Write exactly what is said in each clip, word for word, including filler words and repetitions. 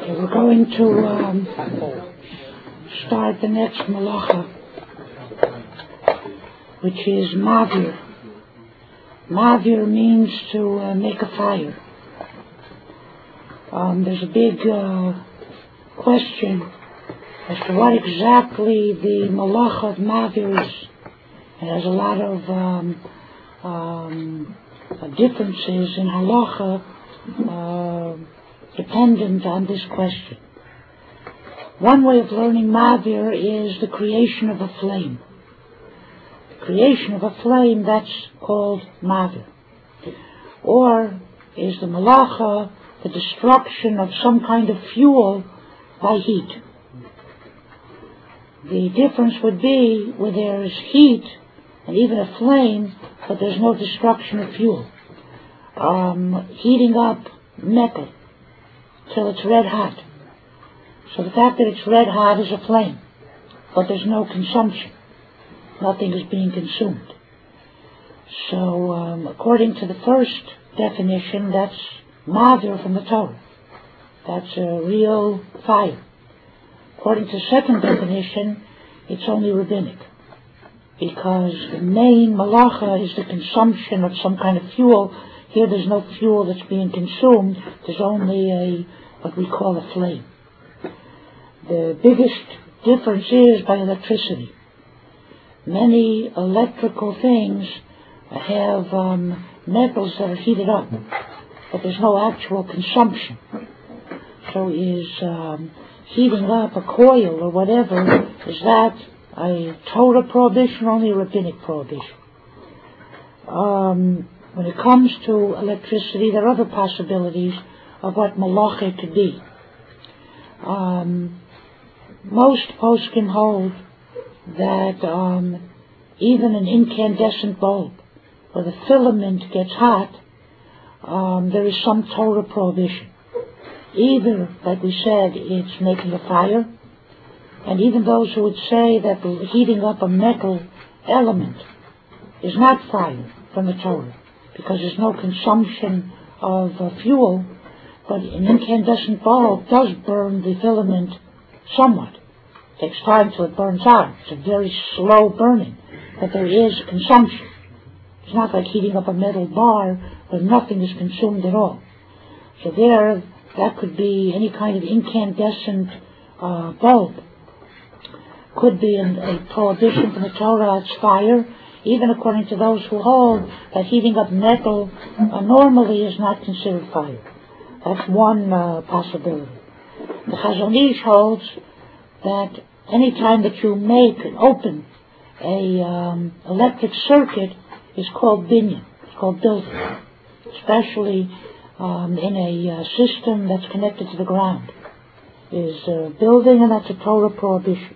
Okay, we're going to um, start the next malacha, which is mavir. Mavir means to uh, make a fire. Um, there's a big uh, question as to what exactly the malacha of mavir is. And there's a lot of um, um, differences in halacha uh, dependent on this question. One way of learning mavir is the creation of a flame. The creation of a flame, that's called mavir. Or is the malacha the destruction of some kind of fuel by heat. The difference would be where there is heat and even a flame, but there's no destruction of fuel. Um, heating up metal till it's red hot. So the fact that it's red hot is a flame, but there's no consumption. Nothing is being consumed. So um, according to the first definition, that's mavir from the Torah. That's a real fire. According to the second definition, it's only rabbinic, because the main malacha is the consumption of some kind of fuel. Here there's no fuel that's being consumed. There's only a what we call a flame. The biggest difference is by electricity. Many electrical things have um, metals that are heated up, but there's no actual consumption. So is um, heating up a coil or whatever, is that a Torah prohibition or only a rabbinic prohibition? Um, when it comes to electricity, there are other possibilities of what malacha could be. Um, most poskim hold that um, even an incandescent bulb, where the filament gets hot, um, there is some Torah prohibition. Either, like we said, it's making a fire, and even those who would say that the heating up a metal element is not fire from the Torah, because there's no consumption of uh, fuel, but an incandescent bulb does burn the filament somewhat. It takes time till it burns out. It's a very slow burning, but there is consumption. It's not like heating up a metal bar where nothing is consumed at all. So there, that could be any kind of incandescent uh, bulb. Could be an, a prohibition from the Torah, it's fire, even according to those who hold that heating up metal uh, normally is not considered fire. That's one uh, possibility. The Chazon Ish holds that any time that you make and open a um, electric circuit is called binyan. It's called building, especially um, in a uh, system that's connected to the ground. Is uh, building, and that's a Torah prohibition.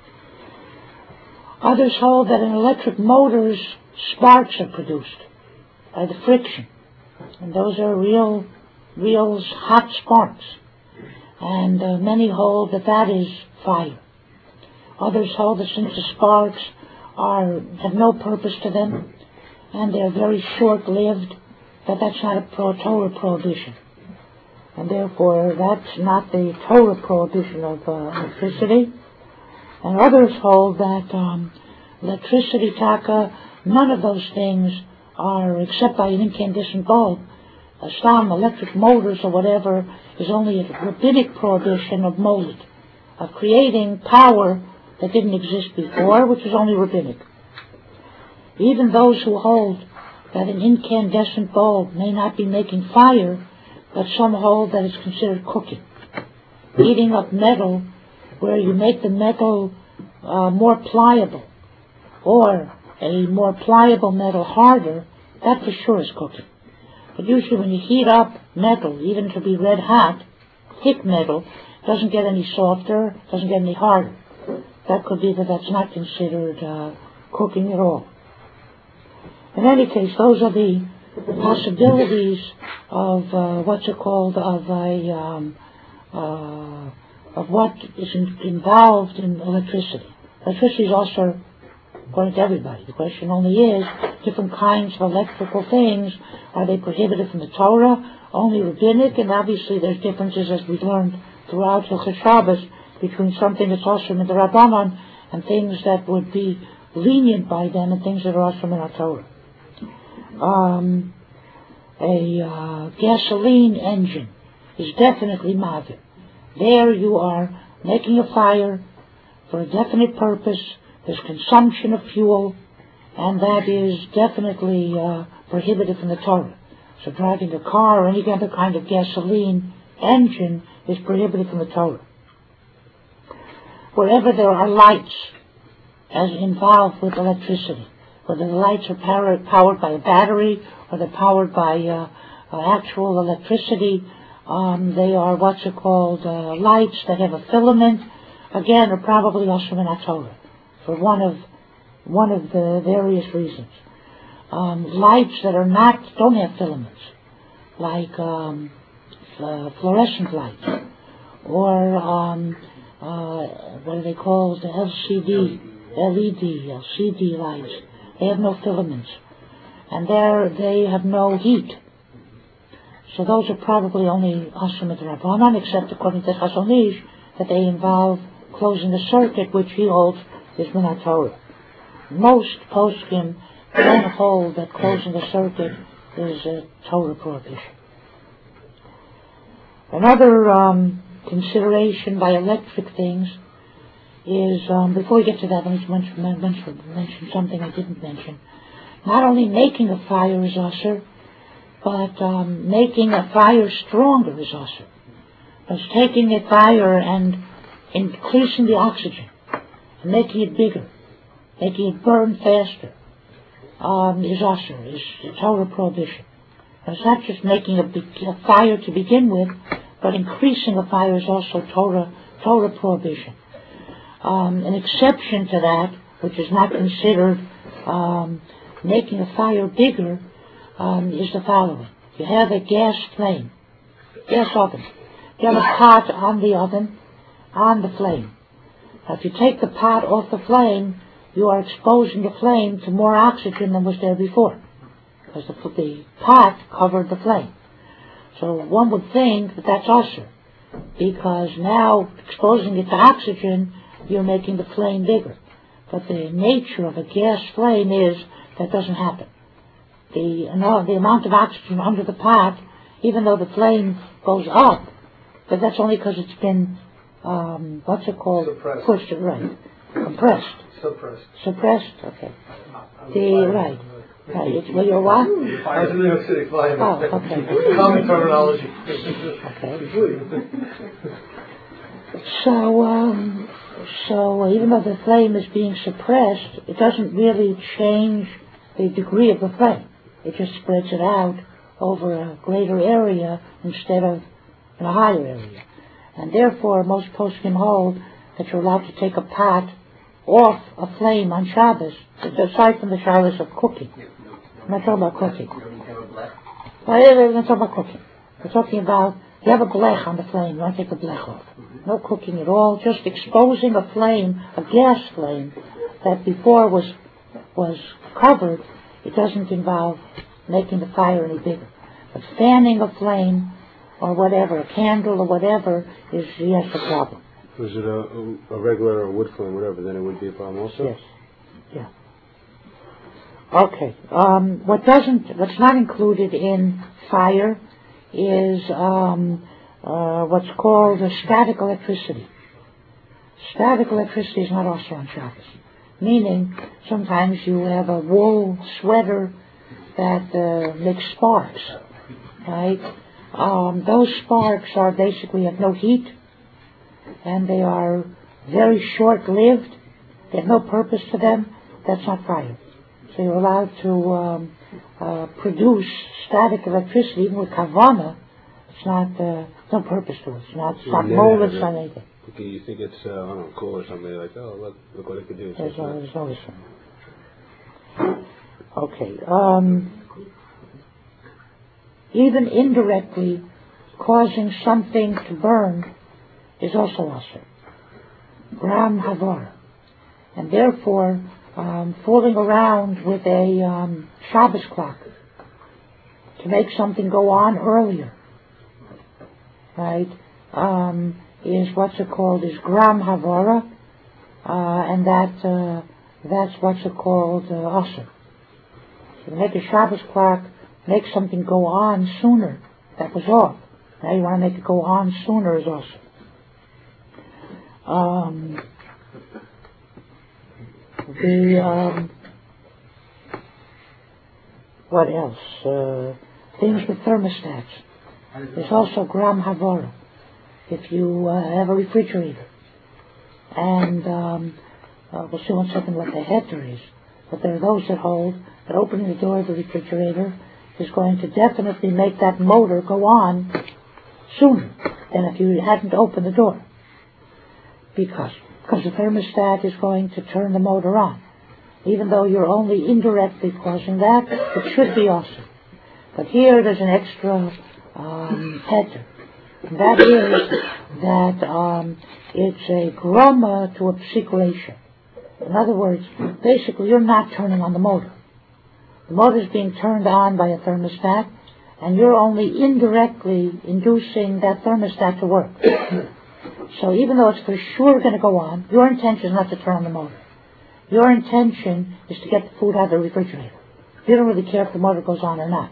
Others hold that in electric motors, sparks are produced by the friction, and those are real, real hot sparks. And uh, many hold that that is fire. Others hold that since the sparks are have no purpose to them, and they're very short-lived, that that's not a pro Torah prohibition. And therefore, that's not the Torah prohibition of uh, electricity. And others hold that um, electricity, taka, none of those things are, except by an incandescent bulb. A stam, electric motors or whatever, is only a rabbinic prohibition of molid, of creating power that didn't exist before, which is only rabbinic. Even those who hold that an incandescent bulb may not be making fire, but some hold that it's considered cooking. Heating up metal, where you make the metal uh, more pliable, or a more pliable metal harder, that for sure is cooking. But usually when you heat up metal, even to be red hot, thick metal, doesn't get any softer, doesn't get any harder. That could be that that's not considered uh, cooking at all. In any case, those are the possibilities of uh, what's it called, of a um, uh, of what is in, involved in electricity. Electricity is also according to everybody. The question only is, different kinds of electrical things, are they prohibited from the Torah, only rabbinic? And obviously there's differences, as we've learned throughout Hilchos Shabbos, between something that's awesome in the Rabbanan and things that would be lenient by them and things that are awesome in our Torah. Um, a uh, gasoline engine is definitely mavir. There you are making a fire for a definite purpose. There's consumption of fuel, and that is definitely uh, prohibited from the Torah. So driving a car or any other kind of gasoline engine is prohibited from the Torah. Wherever there are lights as involved with electricity, whether the lights are powered, powered by a battery or they're powered by uh, uh, actual electricity, um, they are what's it called, uh, lights that have a filament, again, are probably also in our Torah for one of one of the various reasons. Um, lights that are not don't have filaments, like um, uh, fluorescent lights, or um, uh, what are they called? The L C D, L E D, L C D lights. They have no filaments, and there they have no heat. So those are probably only Asher Midrabanan, except according to Chazon Ish, that they involve closing the circuit, which he holds is Minat Torah. Most poskim don't hold that closing the circuit is a Torah prohibition. Another um, consideration by electric things is, um, before we get to that, let me mention, mention, mention something I didn't mention. Not only making a fire is Asher, but um, making a fire stronger is Asher. It's taking a fire and increasing the oxygen, and making it bigger, making it burn faster, um, is Asher, is a Torah prohibition. And it's not just making a, big, a fire to begin with, but increasing a fire is also Torah, Torah prohibition. Um, an exception to that, which is not considered um, making a fire bigger, um, is the following. You have a gas flame, gas oven. You have a pot on the oven, on the flame. Now, if you take the pot off the flame, you are exposing the flame to more oxygen than was there before, because the, the pot covered the flame. So one would think that that's Asher, because now exposing it to oxygen, you're making the flame bigger. But the nature of a gas flame is that doesn't happen. The, no, the amount of oxygen under the pot, even though the flame goes up, but that's only because it's been, um, what's it called? Suppressed. Pushed, right. Compressed. Suppressed. Suppressed, okay. The, right. Right, it's where you're what? Fire. New York City fire. Oh, okay. Common terminology. Okay. So, um, so even though the flame is being suppressed, it doesn't really change the degree of the flame. It just spreads it out over a greater area instead of in a higher area. And therefore, most poskim hold that you're allowed to take a pot off a flame on Shabbos, aside from the Shabbos of cooking. I'm not talking about cooking. I'm not talking about cooking. We're talking about, you have a blech on the flame, you want to take the blech off. No cooking at all, just exposing a flame, a gas flame, that before was was covered. It doesn't involve making the fire any bigger. But fanning a flame, or whatever, a candle or whatever, is, yes, a problem. Was it a, a regular or wood flame, whatever, then it would be a problem also? Yes. Yeah. Okay. Um, what doesn't, what's not included in fire is um, uh, what's called a static electricity. Static electricity is not also on Shabbos. Meaning, sometimes you have a wool sweater that uh, makes sparks, right? Um, those sparks are basically have no heat, and they are very short-lived. They have no purpose to them. That's not fire. So you're allowed to um, uh, produce static electricity, even with kavana. It's not, uh, no purpose to it. It's not, it's not molded, it's not anything. Okay, you think it's, uh, I don't know, cool or something, like, oh, look, look what it could do. There's always, always some. Okay. Um, even indirectly causing something to burn is also asur. Gram havar. And therefore, um, fooling around with a um, Shabbos clock to make something go on earlier, right, um, is what's it called, is Gram Havara, uh, and that, uh, that's what's it called, uh, Asr. So to make a Shabbos clock, make something go on sooner, that was off. Now you want to make it go on sooner is Asr. Um, the, um, what else? Uh, things with thermostats. There's also Gram Havara. If you uh, have a refrigerator, and um, uh, we'll see one second what the heter is, but there are those that hold that opening the door of the refrigerator is going to definitely make that motor go on sooner than if you hadn't opened the door. Because, because the thermostat is going to turn the motor on. Even though you're only indirectly causing that, it should be awesome. But here there's an extra um, heter. And that is that um, it's a groma to a psik. In other words, basically you're not turning on the motor. The motor is being turned on by a thermostat, and you're only indirectly inducing that thermostat to work. So even though it's for sure going to go on, your intention is not to turn on the motor. Your intention is to get the food out of the refrigerator. You don't really care if the motor goes on or not.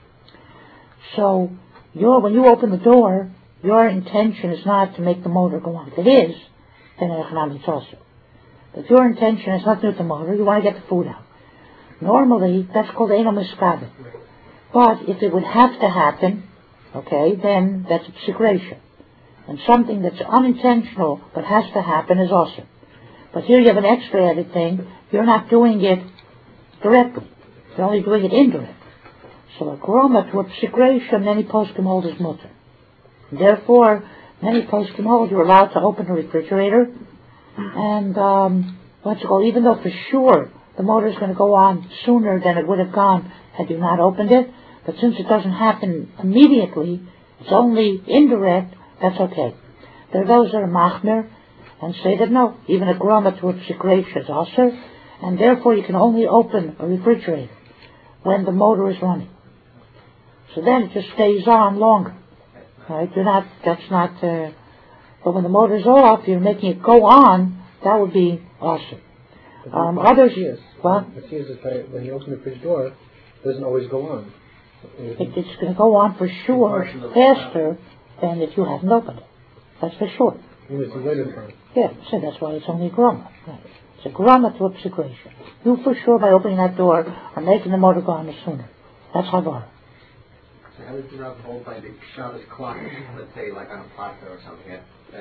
So your, when you open the door, your intention is not to make the motor go on. If it is, then it's also. But your intention is not to do with the motor. You want to get the food out. Normally, that's called Eino Miskabel. But if it would have to happen, okay, then that's a psik. And something that's unintentional but has to happen is awesome. But here you have an extra added thing. You're not doing it directly. You're only doing it indirectly. So a groma to a psik, many poskim hold is mutter. Therefore, many poskim hold you're allowed to open the refrigerator, and um, what's it called? Even though for sure the motor is going to go on sooner than it would have gone had you not opened it, but since it doesn't happen immediately, it's only indirect. That's okay. There are those that are machmer and say that no, even a groma to a psik is also, and therefore you can only open a refrigerator when the motor is running. So then it just stays on longer. Right? You're not, that's not, uh, but when the motor's off, you're making it go on, that would be awesome. Um, others, what? It seems that by, when you open the fridge door, it doesn't always go on. It, it's going to go on for sure faster than if you hadn't opened it. That's for sure. Even if you waited for it. Yeah, so that's why it's only a groma. Right. It's a groma to a psik. You for sure by opening that door are making the motor go on sooner. That's Havara. So how would you rub hold by the Shabbos clock, let's say like on a platter or something, that, that,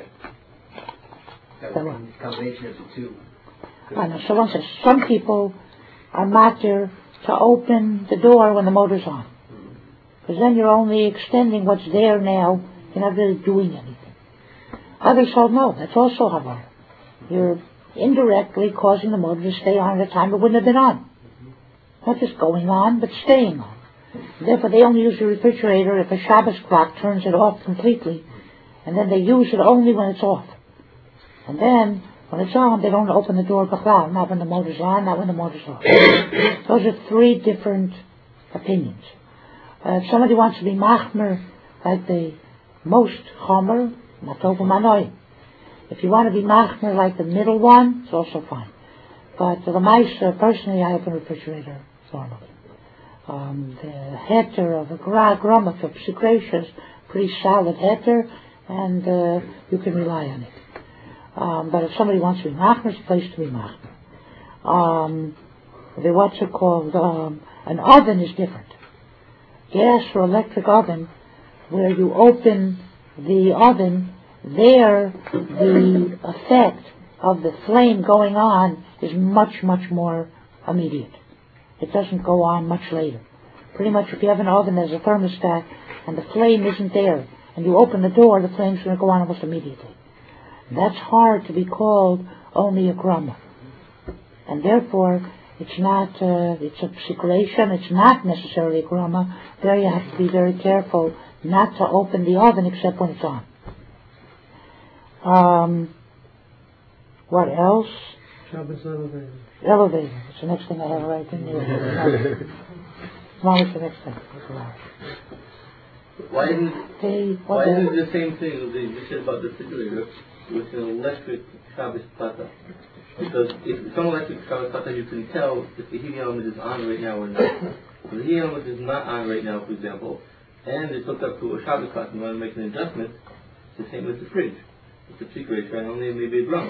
that That was a combination of the two? I know, so one says, some people are matter to open the door when the motor's on. Because then you're only extending what's there now, you're not really doing anything. Others hold no, that's also Havara. You're indirectly causing the motor to stay on at a time it wouldn't have been on. Not just going on, but staying on. Therefore, they only use the refrigerator if a Shabbos clock turns it off completely, and then they use it only when it's off. And then, when it's on, they don't open the door b'chlal, not when the motor's on, not when the motor's off. Those are three different opinions. Uh, if somebody wants to be machmer, like the most chomer, matov u'manoim. If you want to be machmer like the middle one, it's also fine. But the mice, uh, personally, I open the refrigerator normally. Um, the heter of a gra, groma for psik is pretty solid heter, and uh, you can rely on it. Um, but if somebody wants to be machmer, it's a place to be machmer. Um, the what's it called? Um, an oven is different. Gas or electric oven, where you open the oven, there the effect of the flame going on is much, much more immediate. It doesn't go on much later. Pretty much if you have an oven, there's a thermostat, and the flame isn't there, and you open the door, the flame's going to go on almost immediately. That's hard to be called only a groma. And therefore, it's not, uh, it's a psik, it's not necessarily a groma. There you have to be very careful not to open the oven except when it's on. Um, what else? Shabbos elevator. Elevator. It's the next thing I have right in there. Come on, what's the next thing? What's the last? Why isn't Hey, why what isn't the, it the same thing as the said about the refrigerator with an electric Shabbos plata? Because if it's an electric Shabbos plata, you can tell if the heating element is on right now or not. If the heating element is not on right now, for example, and it's hooked up to a Shabbos clock and you want to make an adjustment, it's the same with the fridge. It's a secret, right? Only maybe a drum.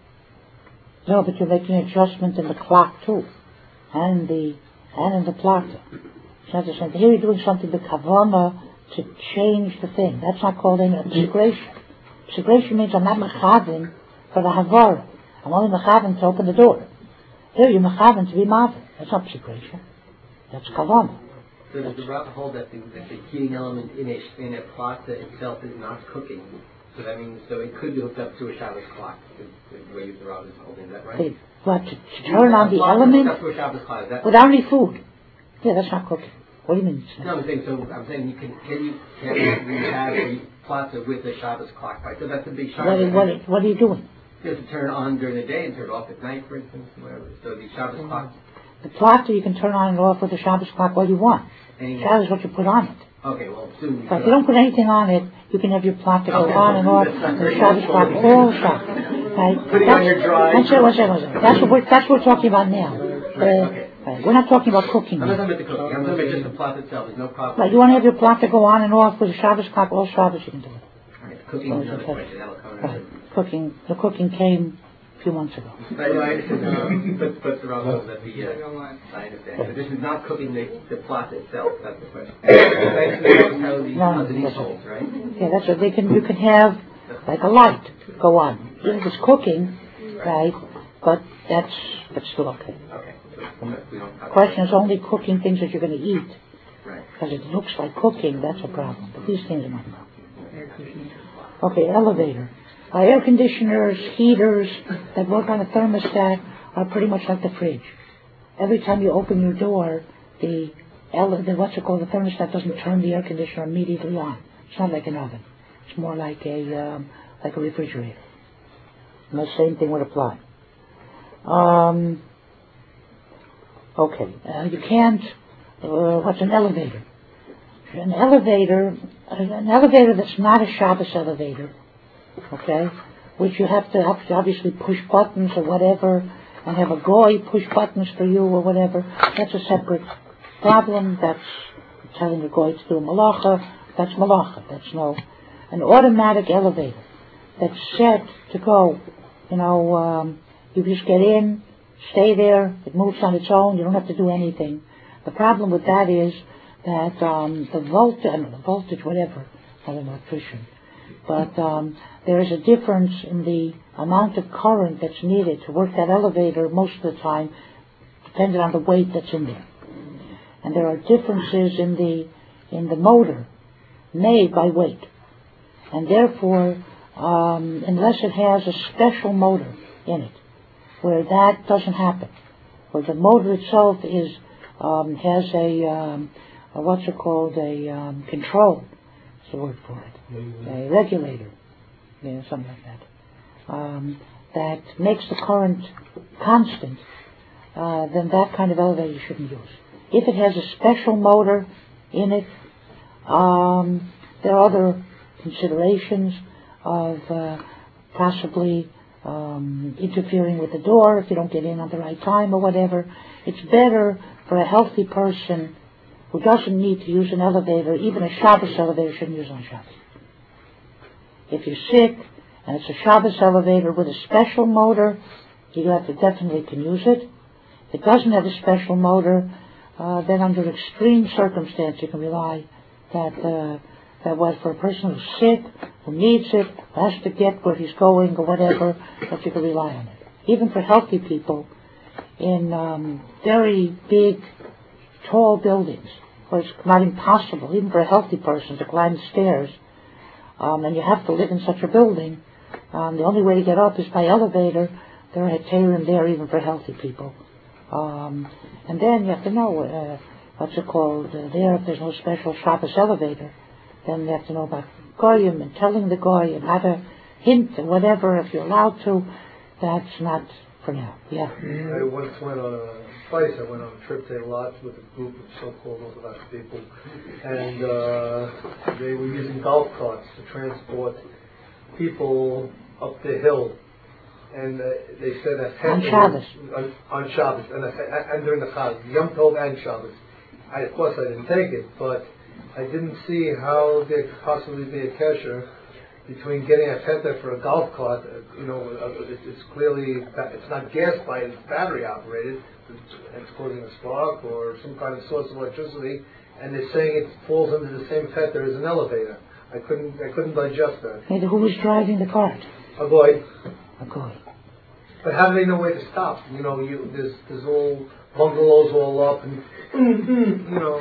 no, but you're making an adjustment in the clock too, and the and in the plata. It's not the same thing. Here you're doing something with kavana to change the thing. That's not called any psigration. Psigration means I'm not mechavin for the havara. I'm only mechavin to open the door. Here you're mechavin to be mavin. That's not psigration. That's kavana. So does the Rav hold that the, that the heating element in a, in a plata itself is not cooking? So that means, so it could be hooked up to a Shabbos clock, is the way the Rav is holding, is that right? They, what, to, to turn on the Plata element hooked up to a Shabbos clock, is that without any food. Yeah, that's not cooking. What do you mean? It's No, not? I'm saying, so I'm saying you can, can you, can you have a plata with a Shabbos clock, right? So that's a big What, Shabbos. are- what, are- what are you doing? You have to turn it on during the day and turn it off at night, for instance, whatever. So the Shabbos clock, The plata you can turn on and off with the Shabbos clock all you want. anyway. Shabbos is what you put on it. Okay, well, soon. But if you don't put anything on it, you can have your plata go on and off with the Shabbos clock all the time. Right? Putting on your dry- One second, one second, one second. That's what we're, that's what we're talking about now. Uh, right. We're not talking about cooking I'm not now. talking about the cooking, I'm talking about just the plata itself, there's no problem. Right, you want to have your plata go on and off with the Shabbos clock all Shabbos, you can do it. Alright, cooking is another question, that'll come in. Right. Cooking, the cooking came a few months ago. But anyway, this is, um, but, but the Rav knows that the, uh, I understand, but this is not cooking the, the plata itself, that's the question. That's how the, No, how the that's holds, right? Yeah, that's what they can, you can have like a light go on. If it's cooking, right, but that's, that's still okay. Okay. So we don't have- Question is only cooking things that you're going to eat. Right. Because it looks like cooking, that's a problem. But these things are not a problem. Okay, elevator. Uh, air conditioners, heaters that work on a thermostat are pretty much like the fridge. Every time you open your door, the, ele- the what's it called, the thermostat doesn't turn the air conditioner immediately on. It's not like an oven. It's more like a um, like a refrigerator. And the same thing would apply. Um, okay, uh, you can't. Uh, what's an elevator? An elevator, an elevator that's not a Shabbos elevator, okay, which you have to have to obviously push buttons or whatever, and have a goy push buttons for you or whatever. That's a separate problem. That's telling the goy to do a malacha. That's malacha. That's no. An automatic elevator that's set to go. You know, um, you just get in, stay there. It moves on its own. You don't have to do anything. The problem with that is that um, the voltage, I don't know, the voltage, whatever, I'm an electrician, but um, there is a difference in the amount of current that's needed to work that elevator most of the time, depending on the weight that's in there. And there are differences in the in the motor made by weight, and therefore, um, unless it has a special motor in it, where that doesn't happen, where the motor itself is um, has a, um, a what's it called, a um, control, what's the word for it, a regulator, you know, something like that, um, that makes the current constant, uh, then that kind of elevator you shouldn't use. If it has a special motor in it, um, there are other considerations of uh, possibly um, interfering with the door if you don't get in at the right time or whatever. It's better for a healthy person who doesn't need to use an elevator, even a Shabbos elevator shouldn't use on Shabbos. If you're sick and it's a Shabbos elevator with a special motor, you have to definitely can use it. If it doesn't have a special motor, uh, then under extreme circumstance you can rely that uh, that what for a person who's sick, who needs it, has to get where he's going or whatever, that you can rely on it. Even for healthy people in um, very big, tall buildings, where it's not impossible, even for a healthy person, to climb the stairs, um, and you have to live in such a building, um, the only way to get up is by elevator. There are heterim there even for healthy people. Um, and then you have to know, uh, what's it called, uh, there, if there's no special Shabbos elevator, then you have to know about goyim and telling the goy and how to hint and whatever, if you're allowed to. That's not for now, yeah. I once went on a, twice I went on a trip to Eilat with a group of so-called Orthodox people, and uh, they were using golf carts to transport people up the hill. And uh, they said that On Shabbos. On, on Shabbos, and, uh, and during the Chag, Yom Tov and Shabbos. I, of course, I didn't take it, but I didn't see how there could possibly be a kesher between getting a heter for a golf cart. Uh, you know, uh, it's, it's clearly, it's not gas by it's battery operated, it's, it's causing a spark or some kind of source of electricity, and they're saying it falls under the same heter as an elevator. I couldn't, I couldn't digest that. Maybe who was driving the cart? A boy. A guy. But how do they know where to stop? You know, you, there's, there's all bungalows all up, and you know.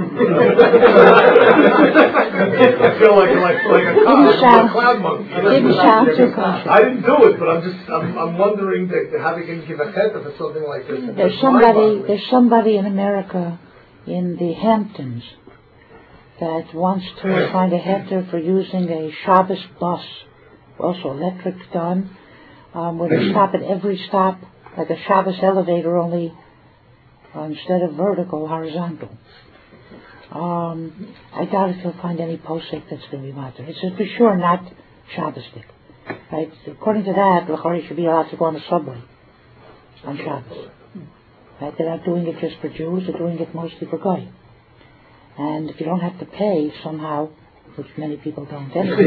I feel like like like a, Didn't cloud, sound- a cloud monkey. Didn't sound too conscious. I didn't do it, but I'm just I'm, I'm wondering that how they can give a head for something like this. There's It's somebody, mind-boggling. there's somebody in America, in the Hamptons, that wants to find a heter for using a Shabbos bus, also electric done, um, where they stop at every stop, like a Shabbos elevator, only uh, instead of vertical, horizontal. Um, I doubt if you'll find any posek that's going to be matter. It's for sure not Shabbosdik. Right? According to that, L'chari should be allowed to go on the subway on Shabbos. Right? They're not doing it just for Jews, they're doing it mostly for Goy. And if you don't have to pay somehow, which many people don't anyway.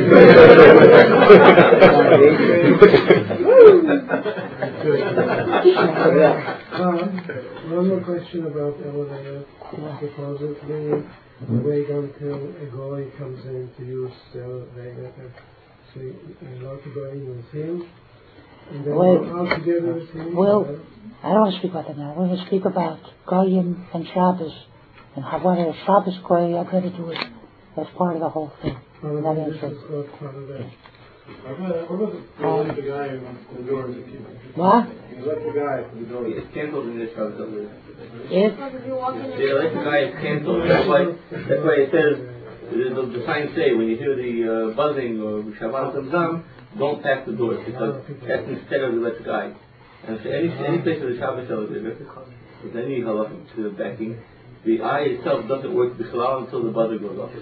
Um, one more question about elevator. Because if we wait until a guy comes in to use the elevator, so you're allowed to go in with him, and then Well, go out together with him. well, uh, I don't want to speak about that now. We're going to speak about Goyim and Shabbos, and how what a Shabbos Goy are going to do it. That's part of the whole thing. uh, Not this answer. is not part of that. What about the, Um, the guy who wants the doors? What? The electric guy for the doors. It's cancelled in this Shabbos elevator. If The electric guy is cancelled. That's why, that's why it says, the, the, the signs say, when you hear the uh, buzzing or Shabbat Zamzam, don't pack the doors, because that's instead of the electric eye. And so any, any place with a Shabbos elevator, with any halachic to backing, the eye itself doesn't work b'chalal until the buzzer goes off.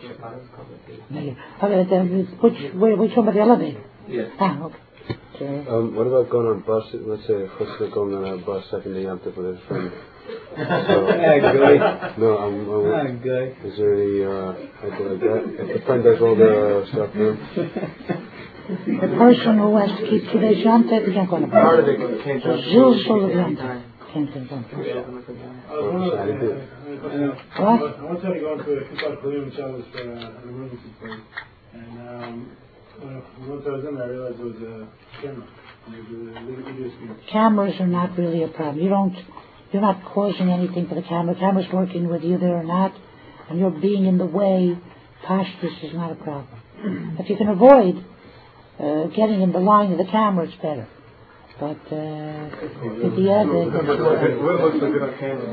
okay, then which we're, we're talking about the elevator. Yes. Ah, okay. So, Um, what about going on bus? Let's say Chutz going on a bus second day Yom Tov with his friend. So, no, I'm, I'm, is there any uh, idea like that? If the friend does all the stuff for him? the person who has to keep two days Yom Tov can't go on a Part of bus. it can't So just- Zil Sol of Yom Tov can't go on a bus. I don't know. What? I want to go into a Kippur Chalim Shabbos for uh, an emergency thing, and um, when I- once I was in there, I realized there was a camera. And there was a little video screen. Cameras are not really a problem. You don't, you're not causing anything for the camera. The camera's working with you there or not, and you're being in the way. Pashtus is not a problem. If you can avoid uh, getting in the line of the camera, it's better. But uh, at the end, What looks like a camera?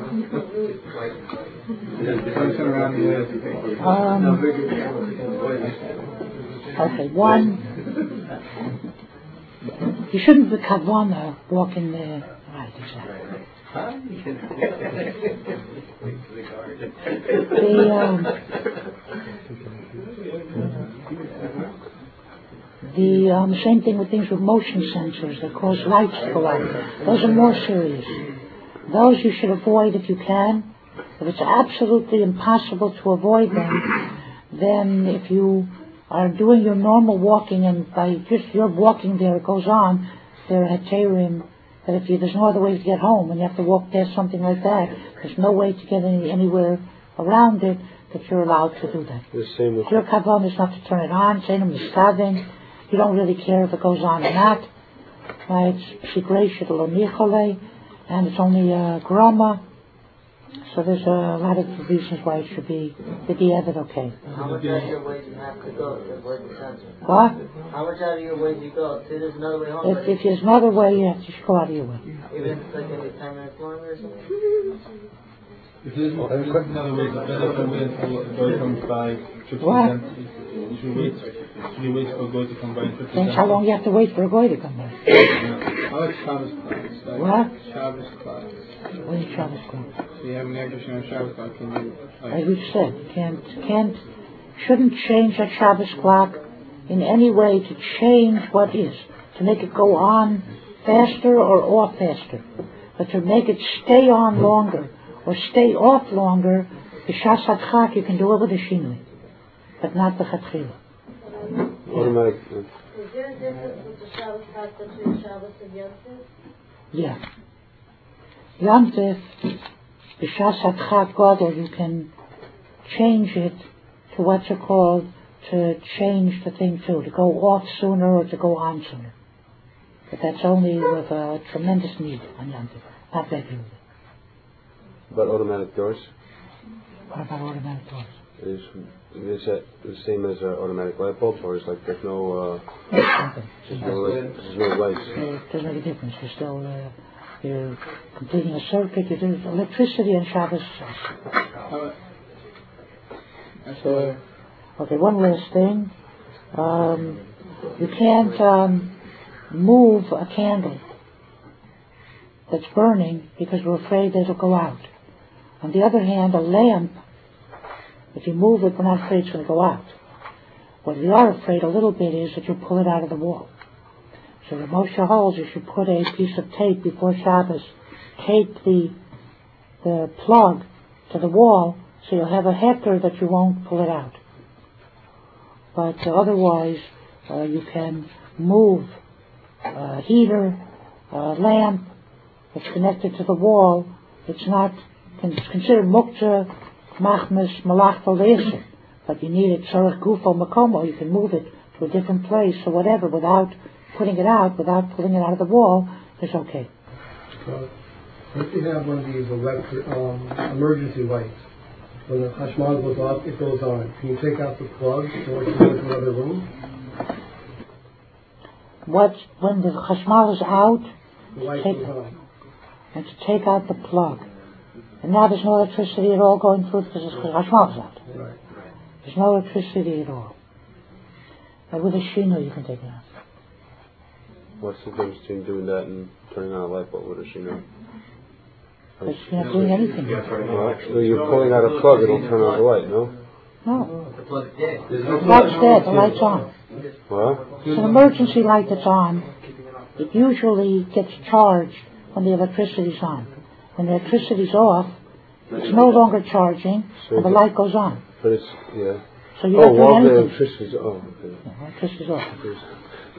um, okay, one. You shouldn't be kavana walking there. Right, exactly. The um, the um, same thing with things with motion sensors that cause lights to go out. Those are more serious. Those you should avoid if you can. If it's absolutely impossible to avoid them, then if you are doing your normal walking and by just your walking there it goes on, there are heterim that if you, there's no other way to get home and you have to walk past something like that, there's no way to get any, anywhere around it, that you're allowed to do that. The same with Your kavan is not to turn it on, say them mistaving. You don't really care if it goes on or not. Right? It's and it's only a grama. So there's a lot of reasons why it should be the diavad okay. How much out of your way do you have to go to avoid the sensor? What? How much out of your way do you go? See, there's another way home. If, if there's another way, you have to just go out of your way. Even if it's like maybe ten minutes longer or something? If there's if there's another way, better than wait until the door comes by, chips What? is empty. You should wait. Should you wait for a goy to come by and put the Depends how long you have to wait for a guy to come by. I like Shabbos class. Like What? Shabbos class. What is Shabbos called? So you have an extra on Shabbos clock, can you, As like, we've said, can't, can't, shouldn't change that Shabbos clock in any way to change what is, to make it go on faster or off faster, but to make it stay on longer or stay off longer. The Shas HaChak, you can do it with a shinui, but not the Chatchila. Automatic. Is there a difference with the Shabbos clock between Shabbos and Yom Tov? Yeah. Yom Tov, the Shas HaChak Gadol, you can change it to what's it called, to change the thing too, to go off sooner or to go on sooner. But that's only with a tremendous need on Yom Tov, not regularly. But automatic doors? What about automatic doors? Is, is that the same as uh, automatic light bulbs, or is like there's no, uh, That's something. there's no, light- there's no lights? It doesn't make a difference. You're still, uh, you're completing a circuit, you do electricity on Shabbos. how, So, okay, one last thing. Um, you can't um, move a candle that's burning because we're afraid that it'll go out. On the other hand, a lamp, if you move it, we're not afraid it's going to go out. What we are afraid a little bit is that you pull it out of the wall. So the Moshe holds you should put a piece of tape before Shabbos, tape the the plug to the wall, so you'll have a heter that you won't pull it out. But uh, otherwise, uh, you can move a heater, a lamp that's connected to the wall. It's not, it's considered muktzah, machmas, malachto leser, but you need it tzarech gufo makomo. You can move it to a different place or whatever without putting it out, without pulling it out of the wall. It's okay. Uh, if you have one of these electric, um, emergency lights, when the Hashmal goes off, it goes on. Can you take out the plug or can you go to another room? What, when the chashmal is out, The light take, goes on. and to take out the plug. And now there's no electricity at all going through because the chashmal is out. Right. There's no electricity at all. And with a shino you can take it out. What's the difference between doing that and turning on a light bulb with a shino? But you're not doing anything. Well, so you're pulling out a plug, it'll turn on the light, no? No. The plug's dead. The plug's dead, the light's on. What? It's an emergency light that's on. It usually gets charged when the electricity's on. When the electricity's off, it's no longer charging, and the light goes on. But it's, yeah. So you're Oh, not while doing the anything. electricity's, oh, okay. The electricity's off.